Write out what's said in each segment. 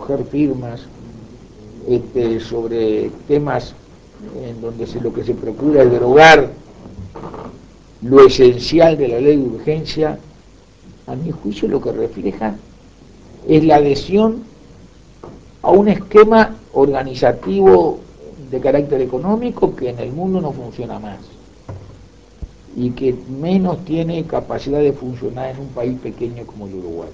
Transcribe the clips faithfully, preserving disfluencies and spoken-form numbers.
recoger firmas este, sobre temas en donde se, lo que se procura es derogar lo esencial de la ley de urgencia, a mi juicio lo que refleja es la adhesión a un esquema organizativo de carácter económico que en el mundo no funciona más y que menos tiene capacidad de funcionar en un país pequeño como el Uruguay.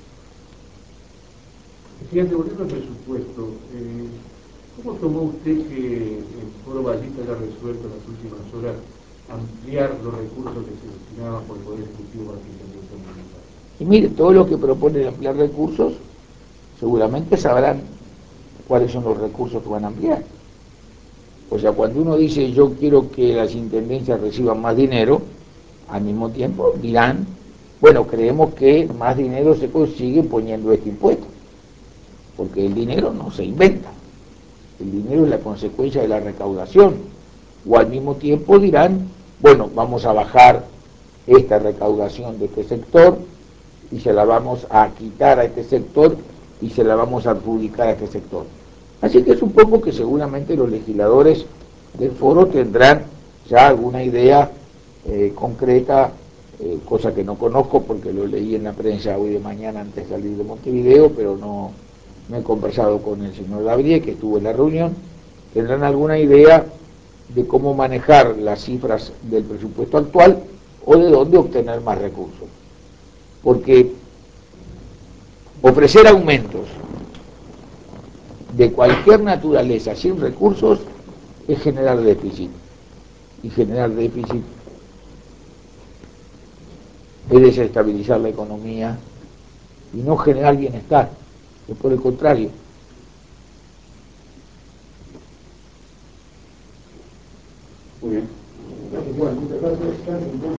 Presidente, volviendo al presupuesto, eh, ¿cómo tomó usted que el Foro Ballista haya resuelto en las últimas horas ampliar los recursos que se destinaban por el Poder Ejecutivo a la intervención militar? Y mire, todo lo que propone ampliar recursos, seguramente sabrán cuáles son los recursos que van a ampliar. O sea, cuando uno dice yo quiero que las intendencias reciban más dinero, al mismo tiempo dirán, bueno, creemos que más dinero se consigue poniendo este impuesto, porque el dinero no se inventa, el dinero es la consecuencia de la recaudación, o al mismo tiempo dirán, bueno, vamos a bajar esta recaudación de este sector y se la vamos a quitar a este sector y se la vamos a adjudicar a este sector. Así que supongo que seguramente los legisladores del foro tendrán ya alguna idea eh, concreta, eh, cosa que no conozco porque lo leí en la prensa hoy de mañana antes de salir de Montevideo, pero no, no he conversado con el señor Gabriel, que estuvo en la reunión. Tendrán alguna idea de cómo manejar las cifras del presupuesto actual o de dónde obtener más recursos. Porque ofrecer aumentos de cualquier naturaleza sin recursos es generar déficit, y generar déficit es desestabilizar la economía y no generar bienestar, es por el contrario. Muy bien. Gracias, Juan. Muchas gracias.